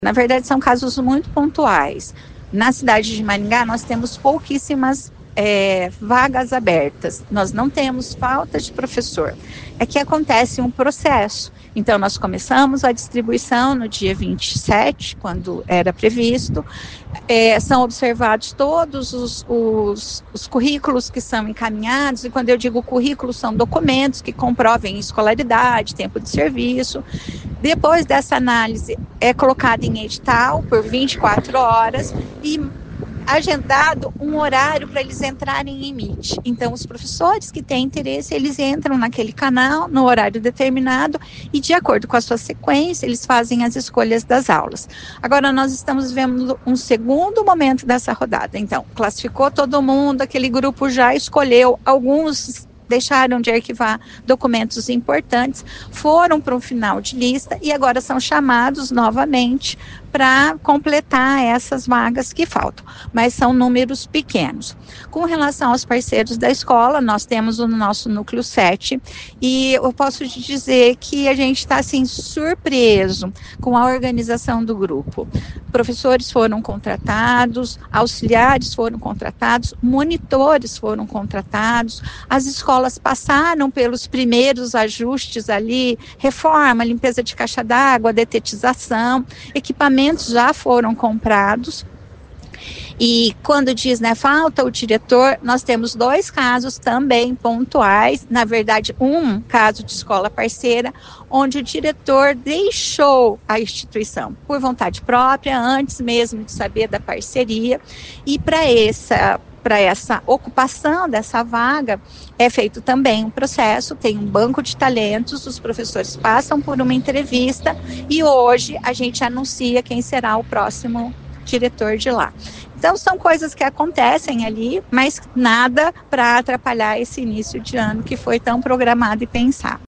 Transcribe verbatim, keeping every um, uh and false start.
Na verdade, são casos muito pontuais. Na cidade de Maringá, nós temos pouquíssimas é, vagas abertas. Nós não temos falta de professor. É que acontece um processo. Então, nós começamos a distribuição no dia vinte e sete, quando era previsto. É, são observados todos os, os, os currículos que são encaminhados, e quando eu digo currículo, são documentos que comprovem escolaridade, tempo de serviço. Depois dessa análise, é colocado em edital por vinte e quatro horas e agendado um horário para eles entrarem em Meet. Então, os professores que têm interesse, eles entram naquele canal no horário determinado e, de acordo com a sua sequência, eles fazem as escolhas das aulas. Agora, nós estamos vendo um segundo momento dessa rodada. Então, classificou todo mundo, aquele grupo já escolheu, alguns deixaram de arquivar documentos importantes, foram para o final de lista e agora são chamados novamente para completar essas vagas que faltam, mas são números pequenos. Com relação aos parceiros da escola, nós temos o nosso núcleo sete e eu posso te dizer que a gente está assim surpreso com a organização do grupo. Professores foram contratados, auxiliares foram contratados, monitores foram contratados, as escolas passaram pelos primeiros ajustes ali, reforma, limpeza de caixa d'água, detetização, equipamentos já foram comprados. E quando diz, né, falta o diretor, nós temos dois casos também pontuais, na verdade um caso de escola parceira, onde o diretor deixou a instituição por vontade própria, antes mesmo de saber da parceria, e para essa para essa ocupação dessa vaga, é feito também um processo, tem um banco de talentos, os professores passam por uma entrevista e hoje a gente anuncia quem será o próximo diretor de lá. Então, são coisas que acontecem ali, mas nada para atrapalhar esse início de ano que foi tão programado e pensado.